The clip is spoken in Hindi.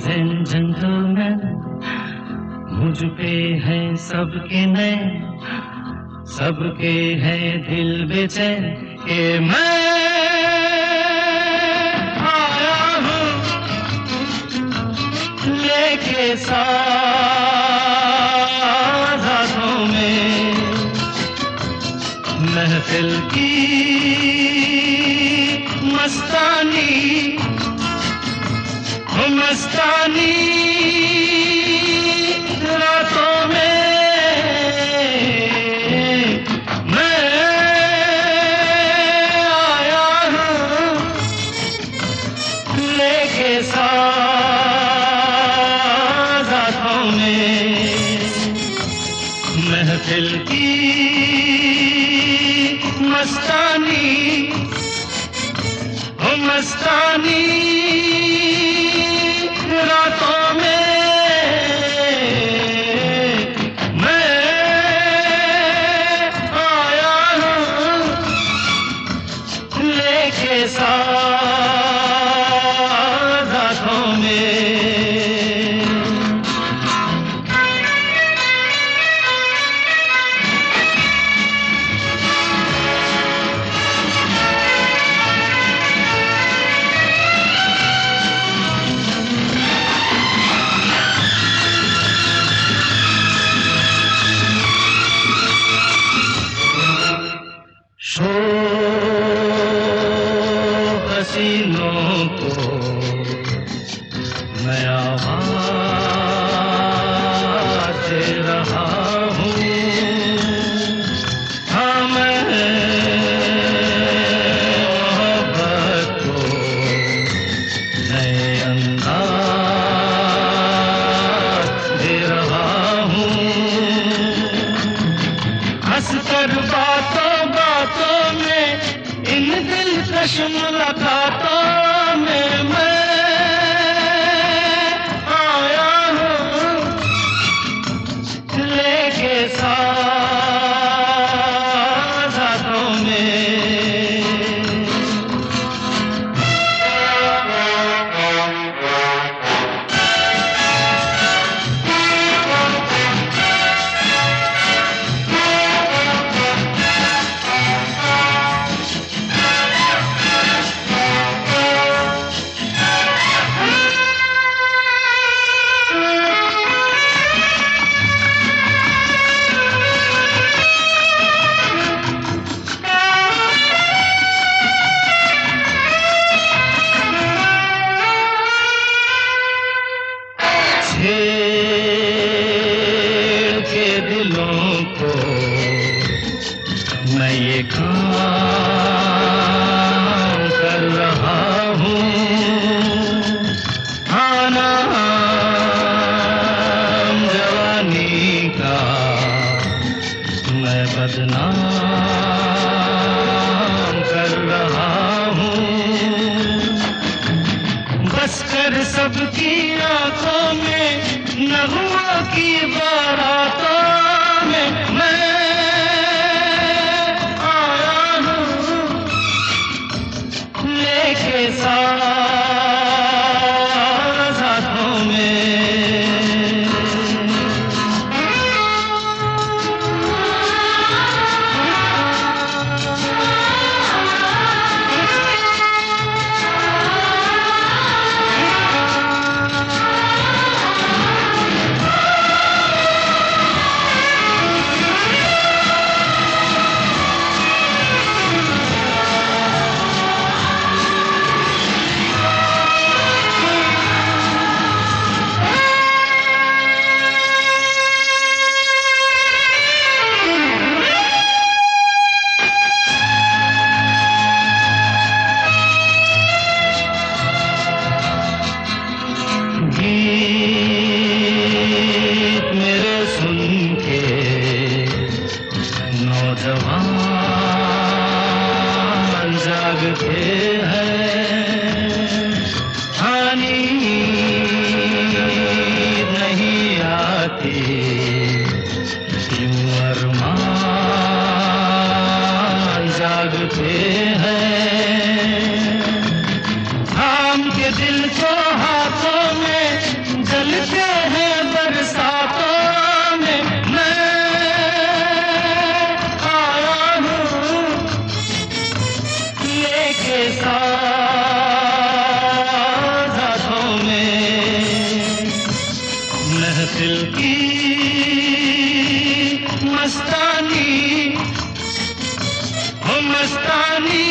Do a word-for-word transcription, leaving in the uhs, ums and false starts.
लेडीज एंड जेंटलमैन, मुझ पे हैं सबके नैन, सबके हैं दिल बेचैन के मैं आया हूँ लेके साथ हाथों में महफिल की मस्तानी, मस्तानी रातों में मैं आया हूँ लेके साथ हाथों में महफिल की मस्तानी, मस्तानी रातों में मैं आया हूँ लेके साथ हाथों में। शो हसीनों को मैं आवाज़ दे रहा हूँ, हाँ मैं मोहब्बत को नए अंदाज़ दे रहा हूँ। हंसकर बातों बातों में इन दिलकश मुलाकातों में मैं आया हूँ लेके साथ हाथों में। छेड़ के दिलों को मैं ये काम कर रहा हूँ, हाँ नाम जवानी का मैं बदनाम कर रहा हूँ। बस कर सबकी आंखों में नगमों की बारातों में मैं आया हूँ लेके साथ हाथों में। गीत मेरे सुन के नौजवान जागते हैं, हानि नहीं आती यूं अरमान जागते हैं। थाम के दिल को हाथों में महफिल की मस्तानी हो मस्तानी